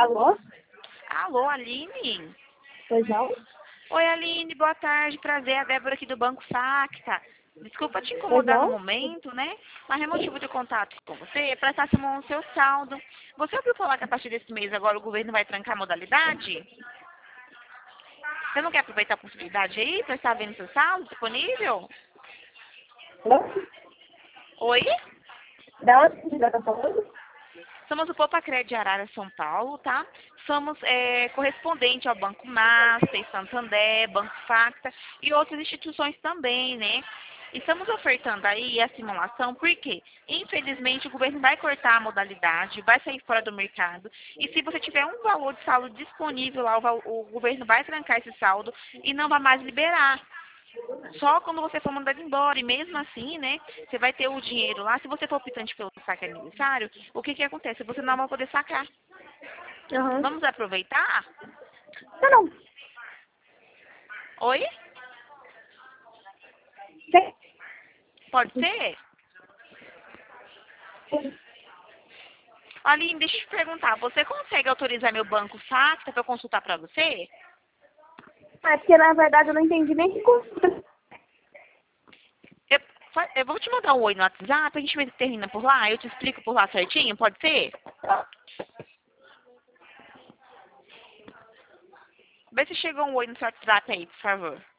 Alô? Alô, Aline? Pois não? Oi, Aline, boa tarde, prazer, é a Débora aqui do Banco Facta. Desculpa te Pois incomodar no não? momento, né? Mas o motivo de contato com você é para estar simulando o seu saldo. Você ouviu falar que a partir desse mês agora o governo vai trancar a modalidade? Você não quer aproveitar a possibilidade aí para estar vendo seu saldo disponível? Alô? Oi? Da onde você está falando? Somos o Poupa Crédito de Arara, São Paulo, tá? Somos correspondente ao Banco Master, Santander, Banco Facta e outras instituições também, né? Estamos ofertando aí a simulação porque, infelizmente, o governo vai cortar a modalidade, vai sair fora do mercado. E se você tiver um valor de saldo disponível lá, o governo vai trancar esse saldo e não vai mais liberar. Só quando você for mandado embora. E mesmo assim, né, você vai ter o dinheiro lá. Se você for optante pelo saque aniversário, o que que acontece? Você não vai poder sacar. Aham. Vamos aproveitar? Não. Oi? Sim. Pode ser? Aline, deixa eu te perguntar. Você consegue autorizar meu banco Facta para eu consultar para você? É porque, na verdade, eu não entendi nem que consulta. Eu, eu vou te mandar um oi no WhatsApp, a gente termina por lá, eu te explico por lá certinho, pode ser? Vê se chegou um oi no seu WhatsApp aí, por favor.